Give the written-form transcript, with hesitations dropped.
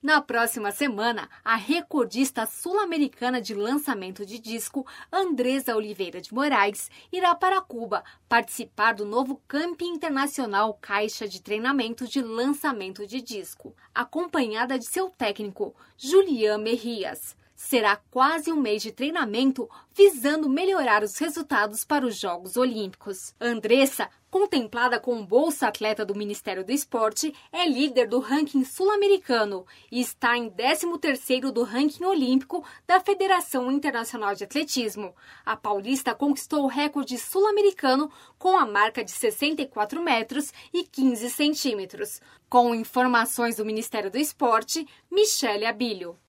Na próxima semana, a recordista sul-americana de lançamento de disco, Andressa Oliveira de Moraes, irá para Cuba participar do novo Camping Internacional Caixa de Treinamento de Lançamento de Disco, acompanhada de seu técnico, Julián Mejías. Será quase um mês de treinamento visando melhorar os resultados para os Jogos Olímpicos. Andressa, contemplada como Bolsa Atleta do Ministério do Esporte, é líder do ranking sul-americano e está em 13º do ranking olímpico da Federação Internacional de Atletismo. A paulista conquistou o recorde sul-americano com a marca de 64 metros e 15 centímetros. Com informações do Ministério do Esporte, Michele Abílio.